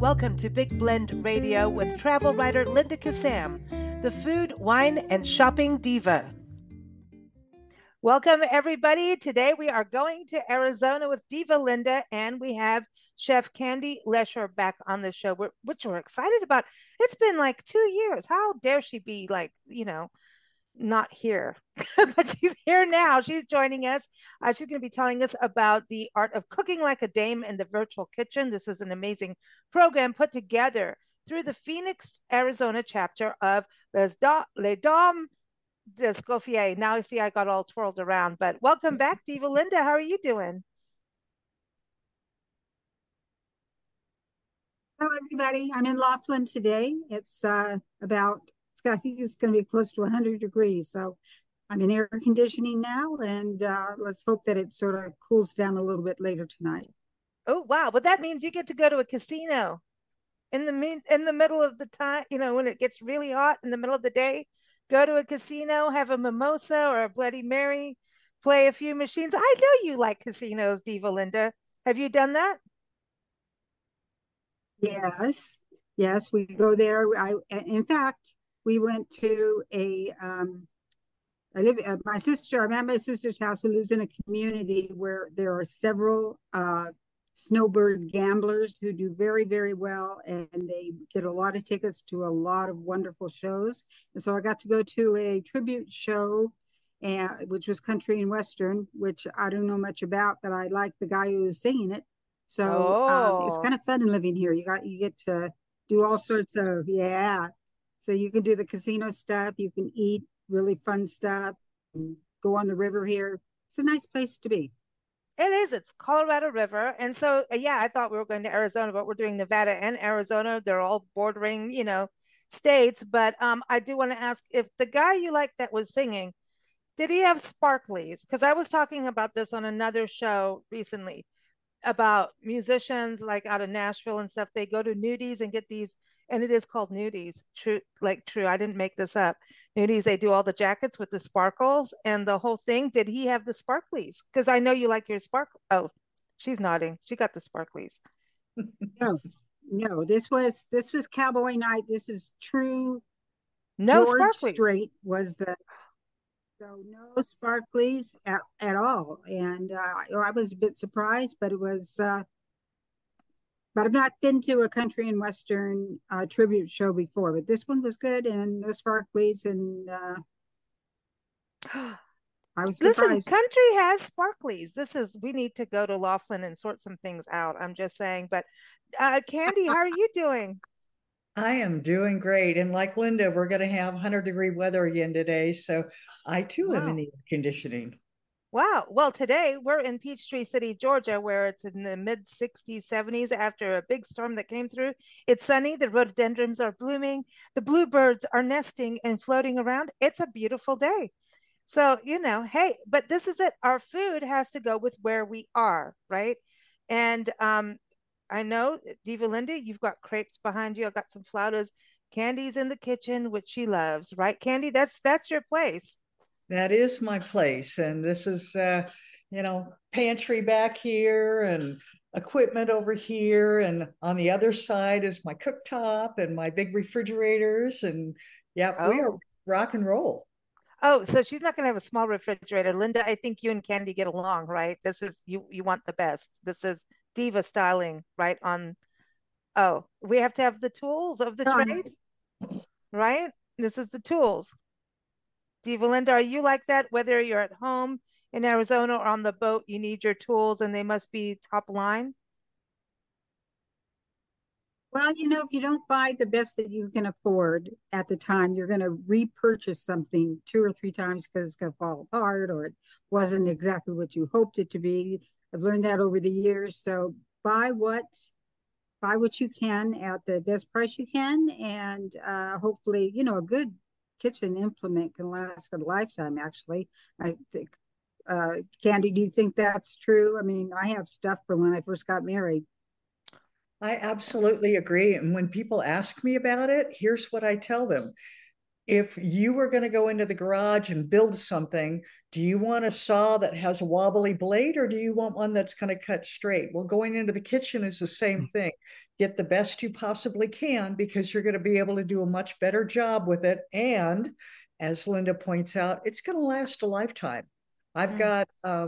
Welcome to Big Blend Radio with travel writer Linda Kassam, the food, wine, and shopping diva. Welcome, everybody. Today we are going to Arizona with Diva Linda, and we have Chef Candy Lesher back on the show, which we're excited about. It's been like 2 years. How dare she be like, not here, but she's here now. She's joining us. She's going to be telling us about the art of cooking like a dame in the virtual kitchen. This is an amazing program put together through the Phoenix, Arizona chapter of Les Dames d'Escoffier. Now I see I got all twirled around, but welcome back, Diva Linda. How are you doing? Hello, everybody. I'm in Laughlin today. I think it's going to be close to 100 degrees. So I'm in air conditioning now, and let's hope that it sort of cools down a little bit later tonight. Oh, wow. But that means you get to go to a casino in the middle of the time, when it gets really hot in the middle of the day, go to a casino, have a mimosa or a Bloody Mary, play a few machines. I know you like casinos, Diva Linda. Have you done that? Yes, yes, we go there. In fact, we went to I'm at my sister's house who lives in a community where there are several snowbird gamblers who do very, very well, and they get a lot of tickets to a lot of wonderful shows. And so I got to go to a tribute show, which was country and western, which I don't know much about, but I like the guy who was singing it. So it's Oh, kind of fun living here. You get to do all sorts of, yeah. So you can do the casino stuff, you can eat really fun stuff, and go on the river here. It's a nice place to be. it is. It's Colorado River. And so, yeah, I thought we were going to Arizona, but we're doing Nevada and Arizona. They're all bordering, states. But I do want to ask if the guy you like that was singing, did he have sparklies? Because I was talking about this on another show recently about musicians like out of Nashville and stuff. They go to nudies and get these, and it is called nudies. True, like true. I didn't make this up. Nudies, they do all the jackets with the sparkles and the whole thing. Did he have the sparklies? Because I know you like your sparkle. Oh, she's nodding. She got the sparklies. No, no, this was Cowboy Night. This is true. No George sparklies. Strait was the so no sparklies at all, and I was a bit surprised, but it was. But I've not been to a country and western tribute show before, but this one was good, and no sparklies, and I was Listen, surprised. country has sparklies. We need to go to Laughlin and sort some things out. I'm just saying. But Candy, how are you doing? I am doing great. And like Linda, we're going to have 100-degree weather again today. So I too am in Wow. the air conditioning. Wow. Well, today we're in Peachtree City, Georgia, where it's in the mid 60s, 70s after a big storm that came through. It's sunny. The rhododendrons are blooming. The bluebirds are nesting and floating around. It's a beautiful day. So, hey, but this is it. Our food has to go with where we are, right? And I know, Diva Linda, you've got crepes behind you. I've got some flautas. Candy's in the kitchen, which she loves, right? Candy, that's your place. That is my place. And this is, pantry back here and equipment over here. And on the other side is my cooktop and my big refrigerators. And yeah, we are Oh. rock and roll. Oh, so she's not going to have a small refrigerator. Linda, I think you and Candy get along, right? This is you want the best. This is diva styling, right? Oh, we have to have the tools of the Um, trade, right? This is the tools. Diva Linda, are you like that? Whether you're at home in Arizona or on the boat, you need your tools and they must be top line. well, if you don't buy the best that you can afford at the time, you're going to repurchase something two or three times because it's going to fall apart or it wasn't exactly what you hoped it to be. I've learned that over the years. So buy what buy what you can at the best price you can, and hopefully, a good kitchen implement can last a lifetime. Actually, I think. Candy, do you think that's true? I mean, I have stuff from when I first got married. I absolutely agree. And when people ask me about it, here's what I tell them. if you were going to go into the garage and build something, do you want a saw that has a wobbly blade, or do you want one that's going to cut straight? Well, going into the kitchen is the same thing. Get the best you possibly can, because you're going to be able to do a much better job with it. And as Linda points out, it's going to last a lifetime. I've got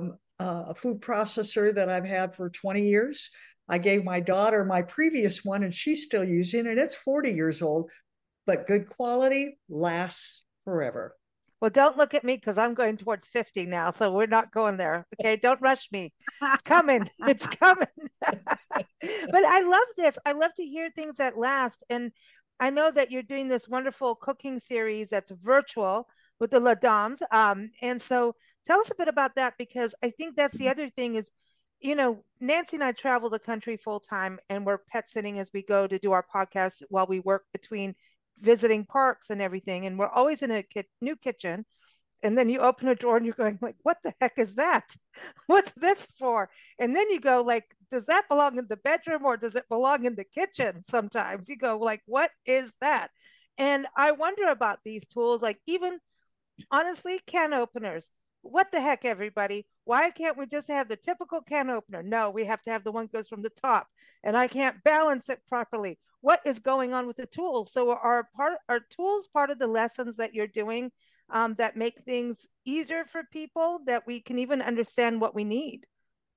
a food processor that I've had for 20 years. I gave my daughter my previous one, and she's still using it. It's 40 years old, but good quality lasts forever. Well, don't look at me, because I'm going towards 50 now. So we're not going there. Okay. Don't rush me. It's coming. It's coming. But I love this. I love to hear things that last. And I know that you're doing this wonderful cooking series that's virtual with the Les Dames. And so tell us a bit about that, because I think that's the other thing is, Nancy and I travel the country full time, and we're pet sitting as we go to do our podcast while we work between visiting parks and everything. And we're always in a new kitchen. And then you open a door and you're going like, what the heck is that? What's this for? And then you go like, does that belong in the bedroom, or does it belong in the kitchen? Sometimes you go like, what is that? And I wonder about these tools, like even honestly, can openers. What the heck, everybody? Why can't we just have the typical can opener? No, we have to have the one that goes from the top, and I can't balance it properly. What is going on with the tools? So are tools part of the lessons that you're doing, that make things easier for people, that we can even understand what we need?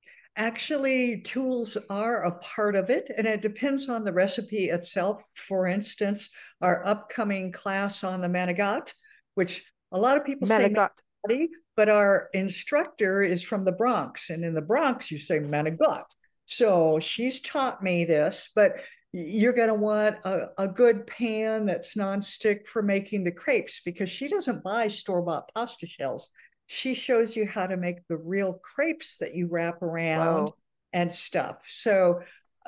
Actually, tools are a part of it, and it depends on the recipe itself. For instance, our upcoming class on the Manigot, which a lot of people say Manigot, but our instructor is from the Bronx, and in the Bronx you say Manigot. So she's taught me this, but you're going to want a good pan that's nonstick for making the crepes, because she doesn't buy store-bought pasta shells. She shows you how to make the real crepes that you wrap around and stuff. So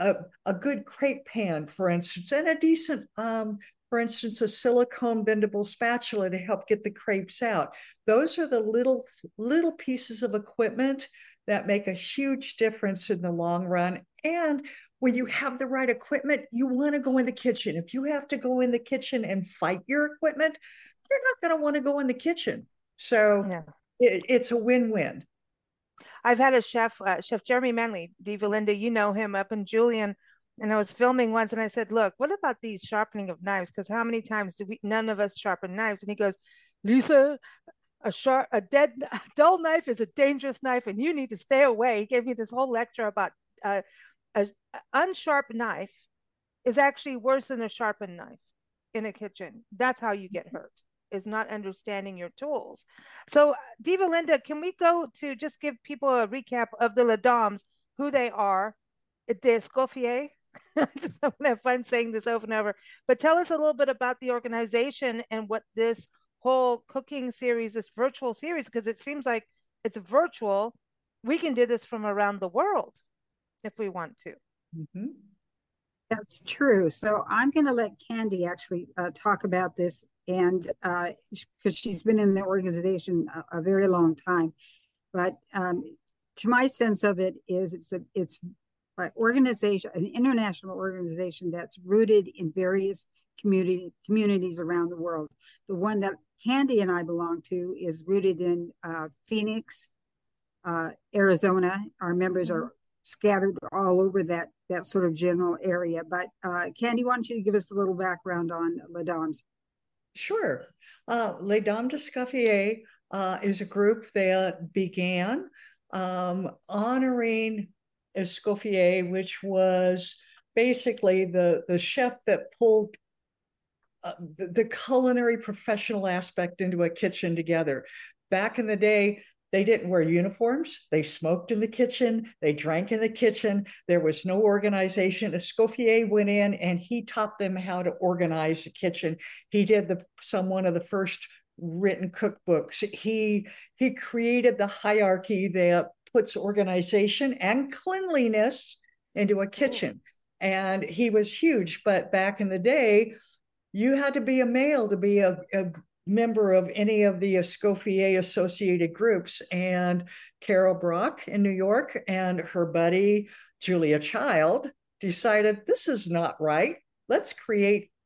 a good crepe pan, for instance, and a decent, for instance, a silicone bendable spatula to help get the crepes out. Those are the little pieces of equipment that make a huge difference in the long run. And when you have the right equipment, you want to go in the kitchen. If you have to go in the kitchen and fight your equipment, you're not going to want to go in the kitchen. So it's a win-win. I've had a chef, Chef Jeremy Manley, Diva Linda, you know him, up in Julian, and I was filming once, and I said, look, what about these sharpening of knives? Because how many times do none of us sharpen knives? And he goes, Lisa, a dull knife is a dangerous knife, and you need to stay away. He gave me this whole lecture about an unsharp knife is actually worse than a sharpened knife in a kitchen. That's how you get hurt, is not understanding your tools. So Diva Linda, can we go to just give people a recap of the Les Dames, who they are, the Escoffier? I'm going to have fun saying this over and over, but tell us a little bit about the organization and what this whole cooking series, this virtual series, because it seems like it's virtual. We can do this from around the world if we want to. Mm-hmm. That's true. So I'm going to let Candy actually talk about this, and because she's been in the organization a very long time. But to my sense of it is it's an organization, an international organization that's rooted in various communities around the world. The one that Candy and I belong to is rooted in Phoenix, Arizona. Our members are scattered all over that sort of general area. But Candy, why don't you give us a little background on Les Dames? Sure. Les Dames d'Escoffier is a group that began honoring Escoffier, which was basically the chef that pulled the culinary professional aspect into a kitchen together. Back in the day, they didn't wear uniforms. They smoked in the kitchen. They drank in the kitchen. There was no organization. Escoffier went in and he taught them how to organize the kitchen. He did one of the first written cookbooks. He created the hierarchy that puts organization and cleanliness into a kitchen. And he was huge. But back in the day, you had to be a male to be a member of any of the Escoffier associated groups. And Carol Brock in New York and her buddy Julia Child decided this is not right. Let's create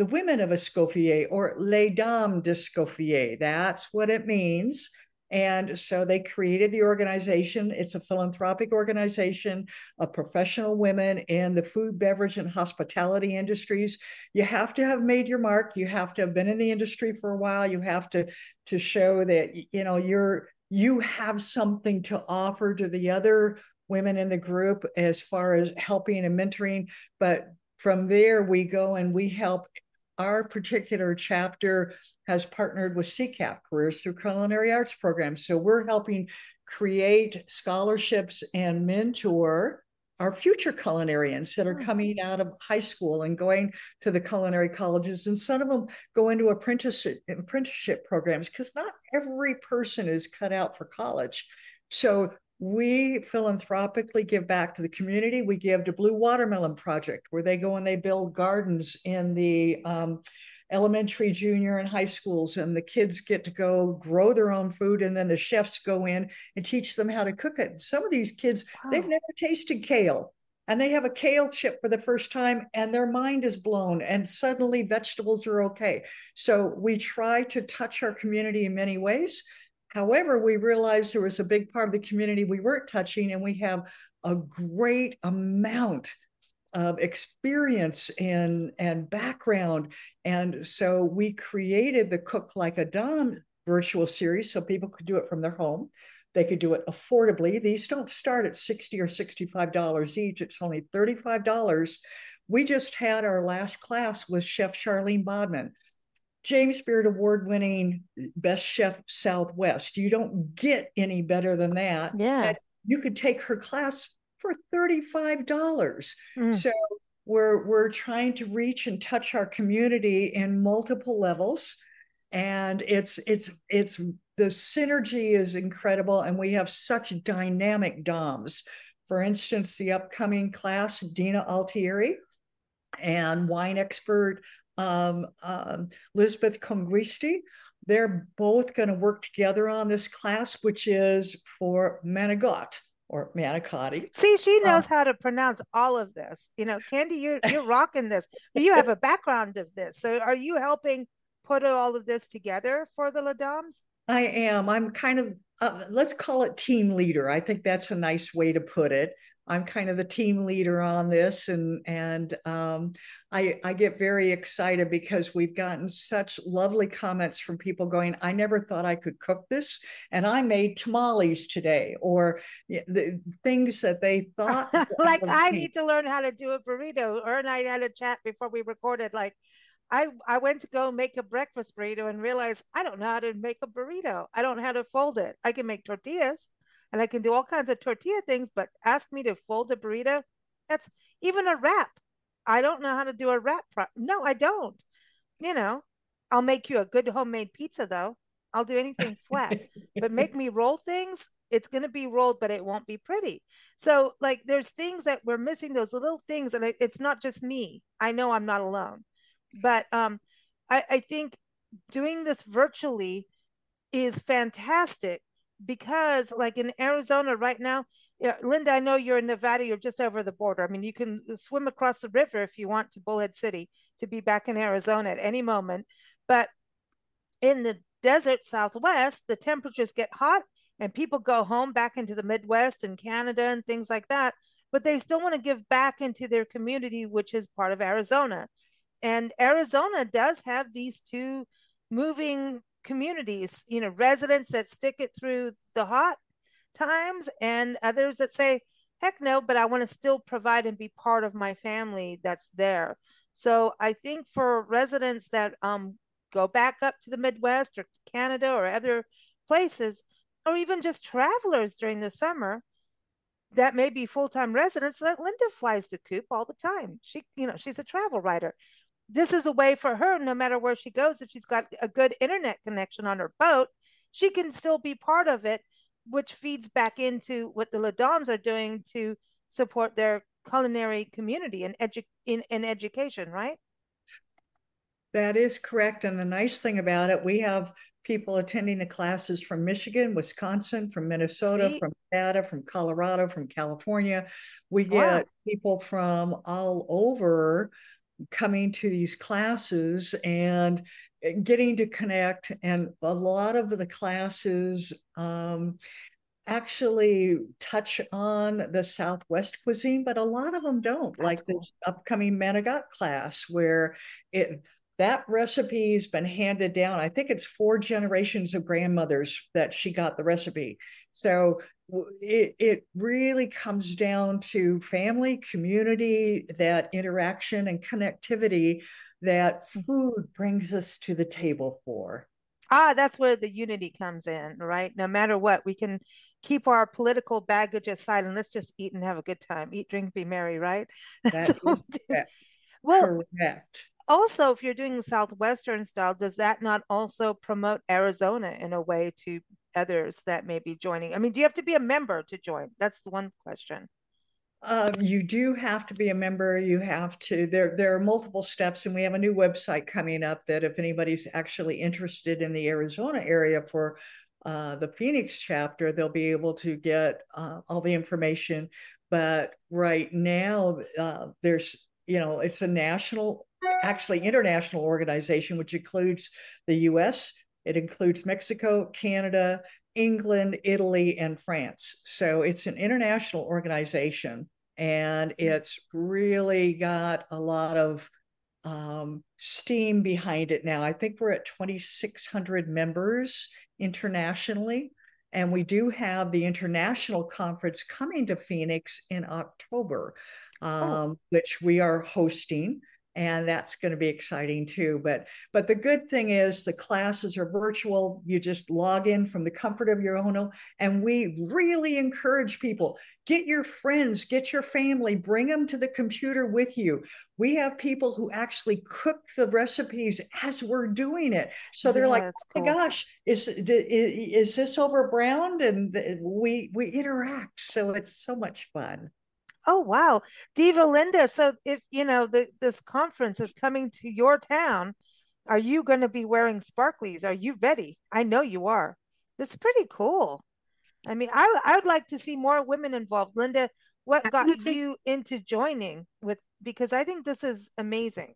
the women of Escoffier, or Les Dames d'Escoffier. That's what it means. And so they created the organization. It's a philanthropic organization of professional women in the food, beverage, and hospitality industries. You have to have made your mark. You have to have been in the industry for a while. You have to show that, you know, you have something to offer to the other women in the group as far as helping and mentoring. But from there, we go and we help. Our particular chapter has partnered with CCAP, Careers Through Culinary Arts Program. So we're helping create scholarships and mentor our future culinarians that are coming out of high school and going to the culinary colleges. And some of them go into apprenticeship programs, because not every person is cut out for college. So we philanthropically give back to the community. We give to Blue Watermelon Project, where they go and they build gardens in the elementary, junior, and high schools, and the kids get to go grow their own food, and then the chefs go in and teach them how to cook it. Some of these kids, they've never tasted kale, and they have a kale chip for the first time, and their mind is blown, and suddenly vegetables are okay. So we try to touch our community in many ways. However, we realized there was a big part of the community we weren't touching, and we have a great amount of experience and background. And so we created the Cook Like a Dame virtual series so people could do it from their home. They could do it affordably. These don't start at $60 or $65 each. It's only $35. We just had our last class with Chef Charlene Bodman, James Beard Award-winning Best Chef Southwest. You don't get any better than that. Yeah. And you could take her class for $35. So we're trying to reach and touch our community in multiple levels. And it's the synergy is incredible. And we have such dynamic DOMs. For instance, the upcoming class, Dina Altieri and wine expert Lisbeth Conguisti, they're both going to work together on this class, which is for Manigot or manicotti. See, she knows how to pronounce all of this. You know, Candy, you're rocking this, but you have a background of this. So are you helping put all of this together for the Les Dames? I am. I'm kind of, let's call it team leader. I think that's a nice way to put it. I'm kind of the team leader on this, and I get very excited because we've gotten such lovely comments from people going, I never thought I could cook this, and I made tamales today, or the things that they thought. Like, I need to learn how to do a burrito. Her and I had a chat before we recorded, like, I went to go make a breakfast burrito and realized I don't know how to make a burrito. I don't know how to fold it. I can make tortillas and I can do all kinds of tortilla things, but ask me to fold a burrito, that's even a wrap. I don't know how to do a wrap. No, I don't. You know, I'll make you a good homemade pizza though. I'll do anything flat, but make me roll things. It's going to be rolled, but it won't be pretty. So like, there's things that we're missing, those little things. And it's not just me. I know I'm not alone, but I think doing this virtually is fantastic, because like in Arizona right now, yeah, Linda, I know you're in Nevada, you're just over the border. I mean, you can swim across the river if you want to Bullhead City to be back in Arizona at any moment. But in the desert Southwest, the temperatures get hot and people go home back into the Midwest and Canada and things like that. But they still want to give back into their community, which is part of Arizona. And Arizona does have these two moving communities, you know, residents that stick it through the hot times and others that say, heck no, but I want to still provide and be part of my family that's there. So I think for residents that go back up to the Midwest or Canada or other places, or even just travelers during the summer that may be full-time residents, that Linda flies the coop all the time. She, you know, she's a travel writer. This is a way for her, no matter where she goes, if she's got a good internet connection on her boat, she can still be part of it, which feeds back into what the Les Dames are doing to support their culinary community and in education, right? That is correct. And the nice thing about it, we have people attending the classes from Michigan, Wisconsin, from Minnesota, from Nevada, from Colorado, from California. We get people from all over coming to these classes and getting to connect. And a lot of the classes actually touch on the Southwest cuisine, but a lot of them don't. That's like cool. This upcoming Manigat class where that recipe's been handed down. I think it's 4 generations of grandmothers that she got the recipe. So it really comes down to family, community, that interaction and connectivity that food brings us to the table for. That's where the unity comes in, right? No matter what, we can keep our political baggage aside and let's just eat and have a good time. Eat, drink, be merry, right? That is correct. Well, correct. Also, if you're doing Southwestern style, does that not also promote Arizona in a way to others that may be joining? I mean, do you have to be a member to join? That's the one question. You do have to be a member. You have to, there are multiple steps, and we have a new website coming up that if anybody's actually interested in the Arizona area for the Phoenix chapter, they'll be able to get all the information. But right now, there's, it's a national, actually international organization, which includes the US, it includes Mexico, Canada, England, Italy, and France. So it's an international organization, and it's really got a lot of steam behind it now. I think we're at 2,600 members internationally, and we do have the international conference coming to Phoenix in October, which we are hosting. And that's going to be exciting too. But the good thing is the classes are virtual. You just log in from the comfort of your own home. And we really encourage people, get your friends, get your family, bring them to the computer with you. We have people who actually cook the recipes as we're doing it. So they're like, oh my gosh, is this over browned? And we interact. So it's so much fun. Oh, wow. Diva Linda, so if, this conference is coming to your town, are you going to be wearing sparklies? Are you ready? I know you are. This is pretty cool. I mean, I would like to see more women involved. Linda, what got you into joining because I think this is amazing.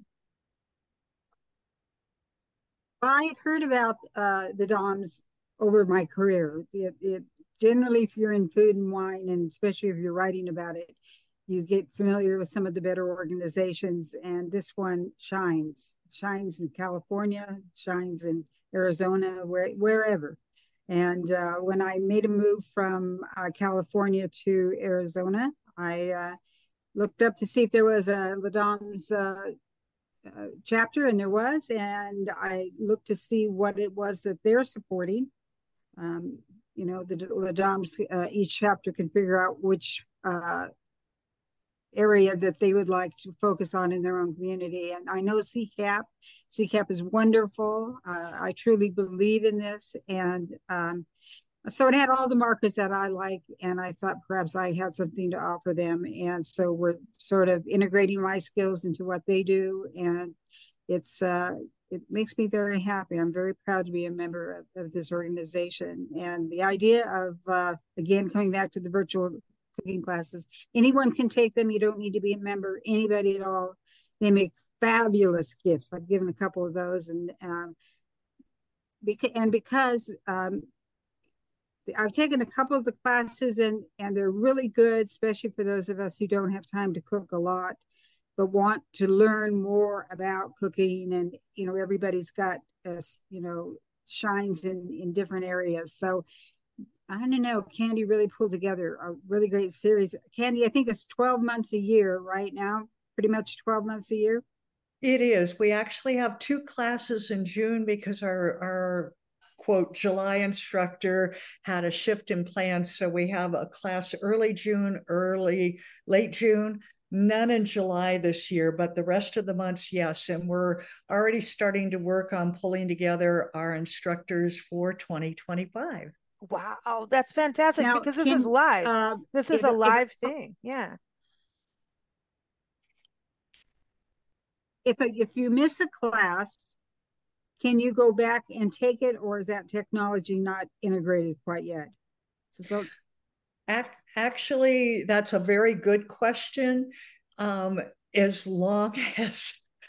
I had heard about the DOMS over my career. Generally, if you're in food and wine, and especially if you're writing about it, you get familiar with some of the better organizations, and this one shines in California, shines in Arizona, wherever. And when I made a move from California to Arizona, I looked up to see if there was a LADOMS chapter, and there was, and I looked to see what it was that they're supporting. The DOMS, each chapter can figure out which area that they would like to focus on in their own community. And I know CCAP is wonderful. I truly believe in this. And so it had all the markers that I like, and I thought perhaps I had something to offer them. And so we're sort of integrating my skills into what they do. And it makes me very happy. I'm very proud to be a member of this organization. And the idea of, again, coming back to the virtual cooking classes, anyone can take them. You don't need to be a member, anybody at all. They make fabulous gifts. I've given a couple of those. And because I've taken a couple of the classes, and they're really good, especially for those of us who don't have time to cook a lot, but want to learn more about cooking. And, everybody's got, shines in different areas. So I don't know, Candy really pulled together a really great series. Candy, I think it's 12 months a year right now, pretty much 12 months a year. It is. We actually have 2 classes in June because our quote July instructor had a shift in plans. So we have a class early June, late June, none in July this year, but the rest of the months, yes. And we're already starting to work on pulling together our instructors for 2025. Wow, that's fantastic, now, because this is live. This is a live thing. Yeah. If you miss a class, can you go back and take it, or is that technology not integrated quite yet? Actually, that's a very good question. As long as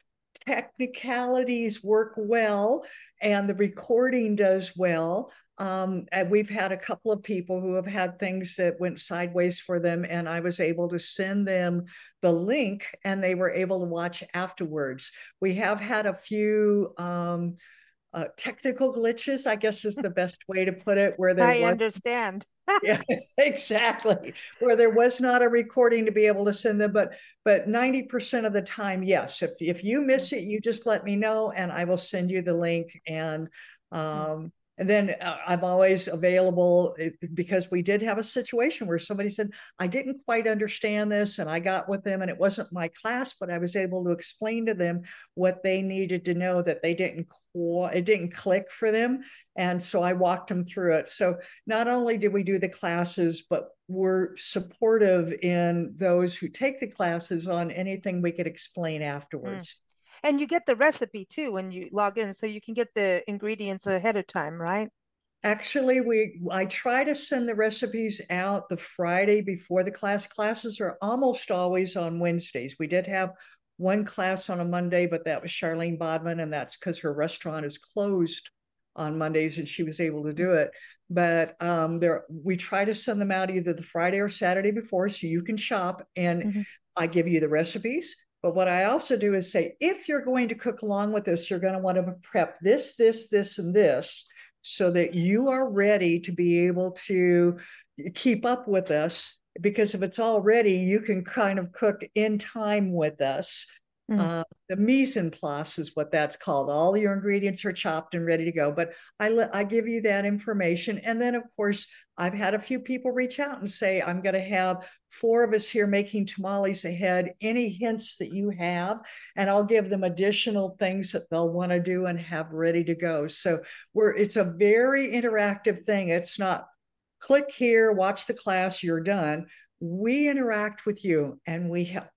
technicalities work well and the recording does well. And we've had a couple of people who have had things that went sideways for them, and I was able to send them the link and they were able to watch afterwards. We have had a few technical glitches, I guess is the best way to put it, where there I understand. Yeah, exactly. Where there was not a recording to be able to send them, but 90% of the time, yes. If you miss it, you just let me know and I will send you the link. And then I'm always available because we did have a situation where somebody said, I didn't quite understand this, and I got with them and it wasn't my class, but I was able to explain to them what they needed to know, that it didn't click for them. And so I walked them through it. So not only did we do the classes, but we're supportive in those who take the classes on anything we could explain afterwards. And you get the recipe too when you log in, so you can get the ingredients ahead of time, right? Actually, I try to send the recipes out the Friday before the class. Classes are almost always on Wednesdays. We did have one class on a Monday, but that was Charlene Bodman, and that's because her restaurant is closed on Mondays and she was able to do it. But we try to send them out either the Friday or Saturday before so you can shop, and I give you the recipes. But what I also do is say, if you're going to cook along with this, you're going to want to prep this, and this, so that you are ready to be able to keep up with us. Because if it's all ready, you can kind of cook in time with us. The mise en place is what that's called. All your ingredients are chopped and ready to go. But I give you that information. And then, of course, I've had a few people reach out and say, I'm going to have 4 of us here making tamales ahead. Any hints that you have? And I'll give them additional things that they'll want to do and have ready to go. So it's a very interactive thing. It's not click here, watch the class, you're done. We interact with you and we help.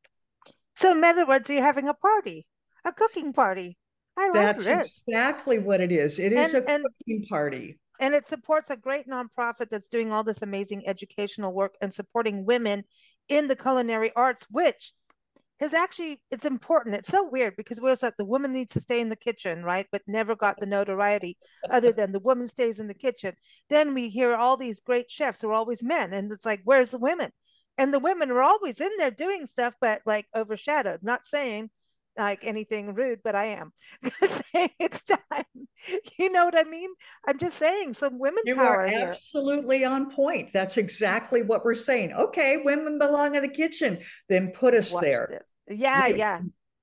So in other words, you're having a party, a cooking party. I like That's this. exactly what it is. It is a cooking party. And it supports a great nonprofit that's doing all this amazing educational work and supporting women in the culinary arts, which is actually, it's important. It's so weird because we always thought the woman needs to stay in the kitchen, right? But never got the notoriety other than the woman stays in the kitchen. Then we hear all these great chefs who are always men. And it's like, where's the women? And the women are always in there doing stuff, but like overshadowed. Not saying like anything rude, but I am saying it's time. You know what I mean? I'm just saying some women you power are here. absolutely on point. That's exactly what we're saying. Okay, women belong in the kitchen. Then put us Watch there. this. Yeah, yeah.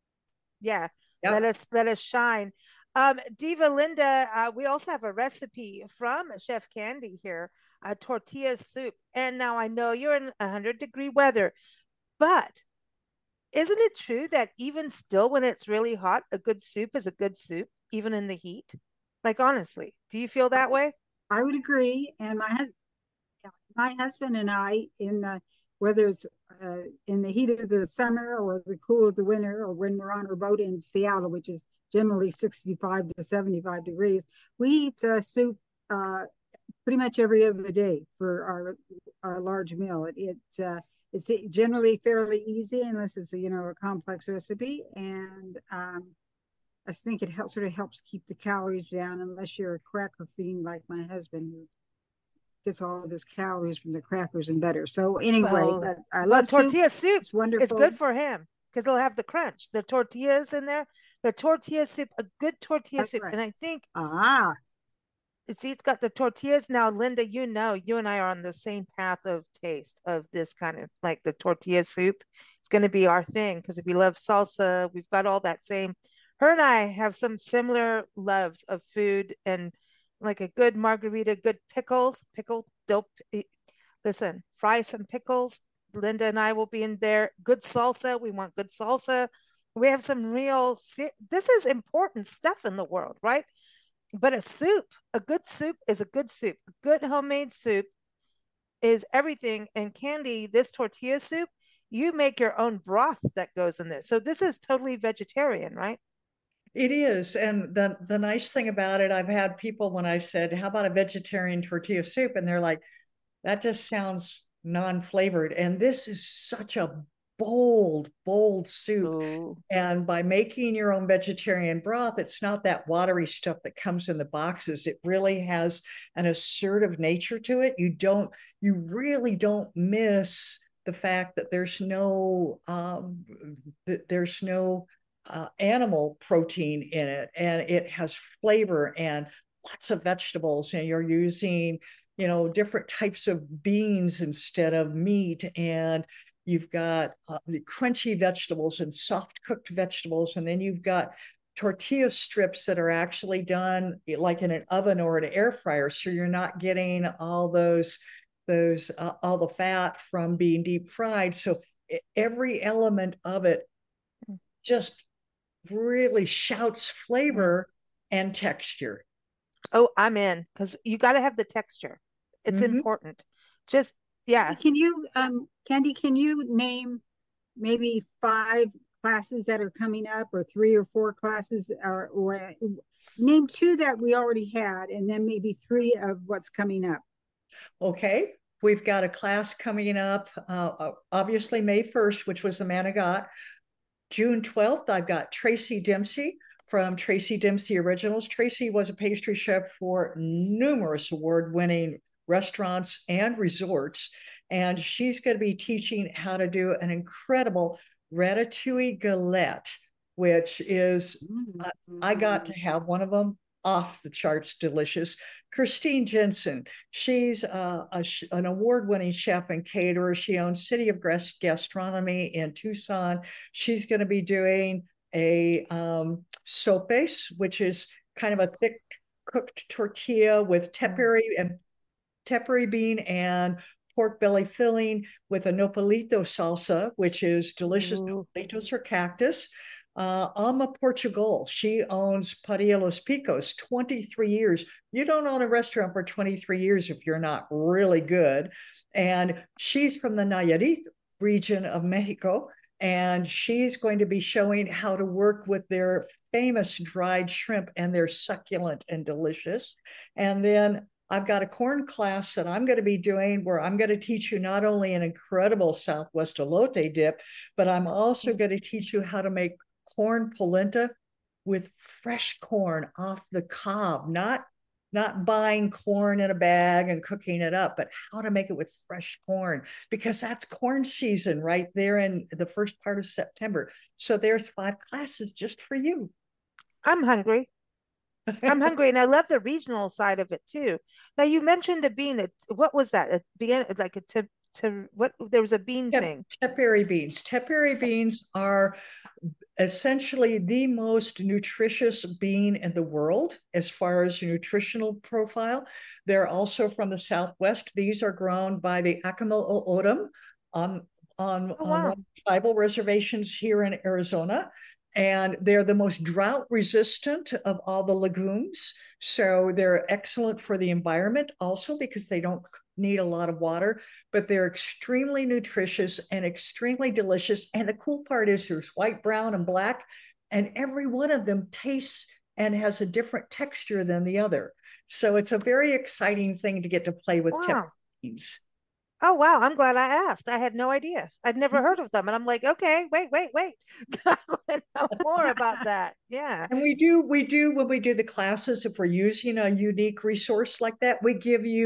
Yep. Let us shine. Diva Linda, we also have a recipe from Chef Candy here, a tortilla soup. And now I know you're in 100-degree weather, but isn't it true that even still when it's really hot, a good soup is a good soup, even in the heat? Like, honestly, do you feel that way? I would agree. And my husband and I, whether it's in the heat of the summer or the cool of the winter, or when we're on our boat in Seattle, which is generally 65 to 75 degrees, we eat soup pretty much every other day for our large meal. It's generally fairly easy unless it's a complex recipe, and I think it helps keep the calories down, unless you're a cracker fiend like my husband, who gets all of his calories from the crackers and butter. So anyway, but I love tortilla soup. It's wonderful. It's good for him because they'll have the crunch. The tortillas in there, the tortilla soup, a good tortilla soup. Right. And I think it's got the tortillas. Now, Linda, you and I are on the same path of taste of this kind of like the tortilla soup. It's going to be our thing because if we love salsa, we've got all that same. Her and I have some similar loves of food, and like a good margarita, good pickles, listen, fry some pickles. Linda and I will be in there. Good salsa. We want good salsa. We have some this is important stuff in the world, right? But a good soup is a good soup. A good homemade soup is everything. And Candy, this tortilla soup, you make your own broth that goes in this. So this is totally vegetarian, right? It is. And the nice thing about it, I've had people when I've said, how about a vegetarian tortilla soup? And they're like, that just sounds non-flavored. And this is such a bold soup. Ooh. And by making your own vegetarian broth, it's not that watery stuff that comes in the boxes. It really has an assertive nature to it. You really don't miss the fact that there's no animal protein in it, and it has flavor and lots of vegetables, and you're using different types of beans instead of meat, and you've got the crunchy vegetables and soft cooked vegetables, and then you've got tortilla strips that are actually done like in an oven or an air fryer, so you're not getting all all the fat from being deep fried. So every element of it just really shouts flavor and texture. Oh, I'm in, because you got to have the texture. It's important. Just, yeah. Candy, can you name maybe 5 classes that are coming up, or 3 or 4 classes, or name 2 that we already had, and then maybe 3 of what's coming up? Okay. We've got a class coming up, obviously May 1st, which was the Manigat. June 12th, I've got Tracy Dempsey from Tracy Dempsey Originals. Tracy was a pastry chef for numerous award-winning restaurants and resorts, and she's going to be teaching how to do an incredible ratatouille galette, which is, I got to have one of them, off the charts delicious. Christine Jensen, she's an award-winning chef and caterer. She owns City of Gastronomy in Tucson. She's going to be doing a sopes, which is kind of a thick cooked tortilla with tepary bean and pork belly filling with a nopalito salsa, which is delicious. Nopalitos are cactus. Alma Portugal, she owns Padilla Los Picos, 23 years. You don't own a restaurant for 23 years if you're not really good. And she's from the Nayarit region of Mexico, and she's going to be showing how to work with their famous dried shrimp, and they're succulent and delicious. And then I've got a corn class that I'm going to be doing where I'm going to teach you not only an incredible Southwest elote dip, but I'm also going to teach you how to make corn polenta with fresh corn off the cob, not buying corn in a bag and cooking it up, but how to make it with fresh corn, because that's corn season right there in the first part of September. So there's 5 classes just for you. I'm hungry. I'm hungry, and I love the regional side of it too. Now, you mentioned a bean. What was that? A bean, like what? There was a bean thing. Tepary beans. Tepary beans are essentially the most nutritious bean in the world as far as nutritional profile. They're also from the Southwest. These are grown by the Acoma O'odham on tribal reservations here in Arizona. And they're the most drought resistant of all the legumes. So they're excellent for the environment also because they don't need a lot of water, but they're extremely nutritious and extremely delicious. And the cool part is there's white, brown, and black, and every one of them tastes and has a different texture than the other. So it's a very exciting thing to get to play with tepary beans. Oh, wow. I'm glad I asked. I had no idea. I'd never heard of them. And I'm like, okay, wait. I want to know more about that. Yeah. And we do, when we do the classes, if we're using a unique resource like that, we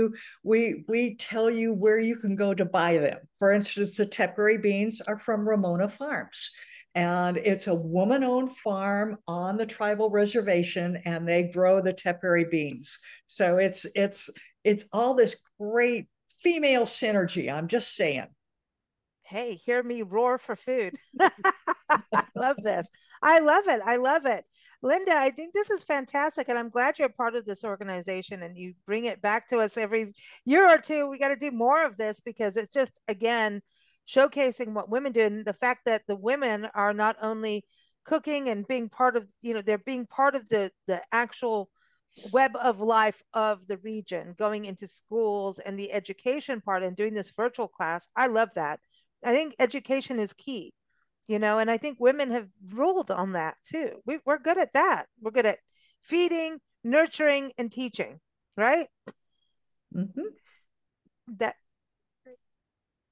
tell you where you can go to buy them. For instance, the tepary beans are from Ramona Farms. And it's a woman-owned farm on the tribal reservation, and they grow the tepary beans. So it's all this great female synergy. I'm just saying. Hey, hear me roar for food. I love this. I love it. Linda, I think this is fantastic. And I'm glad you're part of this organization and you bring it back to us every year or two. We got to do more of this because it's just, again, showcasing what women do. And the fact that the women are not only cooking and being part of, they're being part of the actual web of life of the region, going into schools and the education part and doing this virtual class. I love that. I think education is key, and I think women have ruled on that too. We're good at that. We're good at feeding, nurturing, and teaching, right? Mm-hmm. That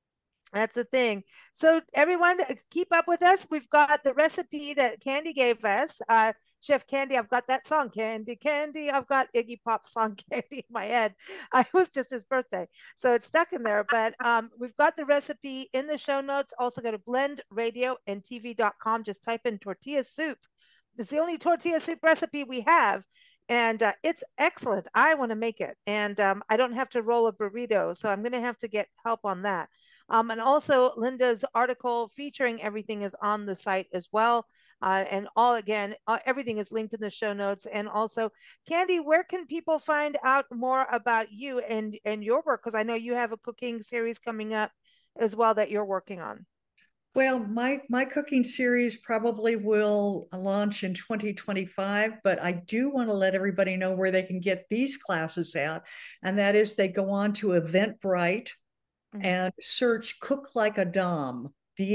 That's the thing. So everyone, keep up with us. We've got the recipe that Candy gave us. Chef Candy, I've got that song, Candy, Candy. I've got Iggy Pop's song, Candy, in my head. It was just his birthday, so it's stuck in there. But we've got the recipe in the show notes. Also go to blendradioandtv.com. Just type in tortilla soup. It's the only tortilla soup recipe we have. And it's excellent. I want to make it. And I don't have to roll a burrito. So I'm going to have to get help on that. And also, Linda's article featuring everything is on the site as well. And everything is linked in the show notes. And also, Candy, where can people find out more about you and your work? Because I know you have a cooking series coming up as well that you're working on. Well, my cooking series probably will launch in 2025, but I do want to let everybody know where they can get these classes at. And that is they go on to Eventbrite and search Cook Like a Dame,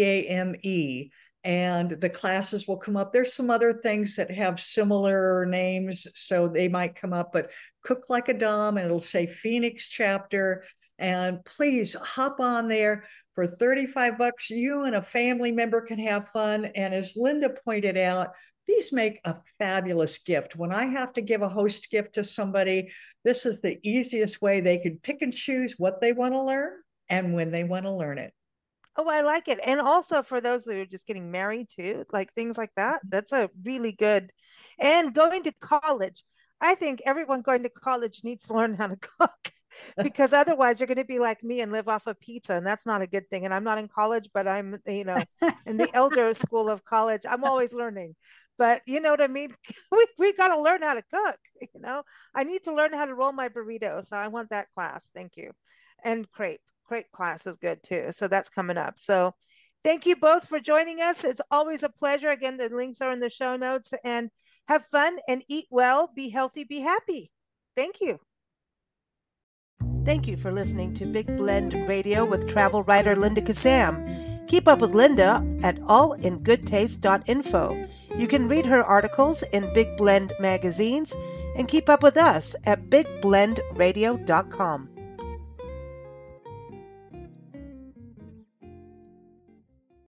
DAME, and the classes will come up. There's some other things that have similar names, so they might come up, but Cook Like a Dame, and it'll say Phoenix chapter. And please hop on there. For $35, you and a family member can have fun. And as Linda pointed out, these make a fabulous gift. When I have to give a host gift to somebody, this is the easiest way they can pick and choose what they want to learn and when they want to learn it. Oh, I like it. And also for those that are just getting married too, like things like that, that's a really good. And going to college, I think everyone going to college needs to learn how to cook because otherwise you're going to be like me and live off of pizza. And that's not a good thing. And I'm not in college, but I'm, in the elder school of college. I'm always learning. But you know what I mean? We got to learn how to cook. I need to learn how to roll my burrito. So I want that class. Thank you. And crepe class is good too. So that's coming up. So thank you both for joining us. It's always a pleasure. Again, the links are in the show notes, and have fun and eat well, be healthy, be happy. Thank you. Thank you for listening to Big Blend Radio with travel writer Linda Kazam. Keep up with Linda at allingoodtaste.info. You can read her articles in Big Blend magazines and keep up with us at bigblendradio.com.